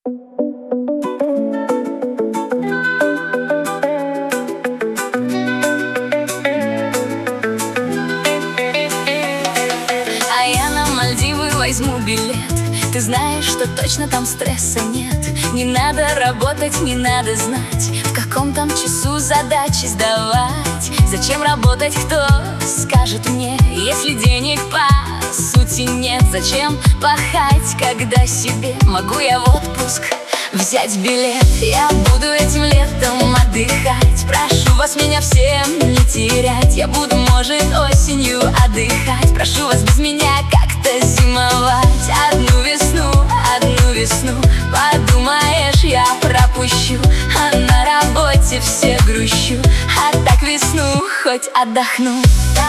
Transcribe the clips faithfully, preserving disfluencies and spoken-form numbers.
А я на Мальдивы возьму билет. Ты знаешь, что точно там стресса нет. Не надо работать, не надо знать, в каком там часу задачи сдавать. Зачем работать, кто скажет мне, если денег по сути нет? Зачем пахать, когда себе могу я в отпуск взять билет? Я буду этим летом отдыхать. Прошу вас меня всем не терять. Я буду, может, осенью отдыхать. Прошу вас без меня как-то зимовать. Одну весну, одну весну, подумаешь, я пропущу. А на работе все грущу, а так весну хоть отдохну.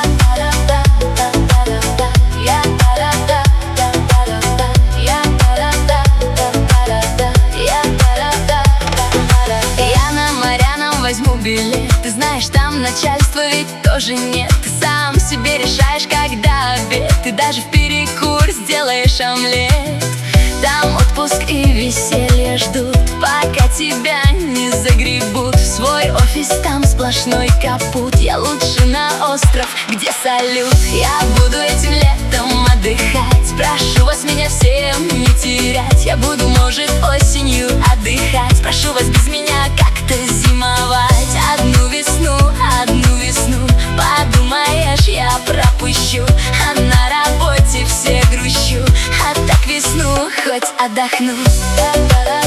Я на Марьяном возьму билет. Ты знаешь, там начальства ведь тоже нет. Ты сам себе решаешь, когда обед. Ты даже в перекур сделаешь омлет. Там отпуск и веселье ждут, пока тебя не загребут в свой офис, там сплошной капут. Я лучше на остров, где салют. Я буду этим летом отдыхать. Прошу вас меня всем не терять. Я буду, может, осенью отдыхать. Прошу вас без меня как-то зимовать. Одну весну, одну весну, подумаешь, я пропущу. А на работе все грущу, а так весну хоть отдохну.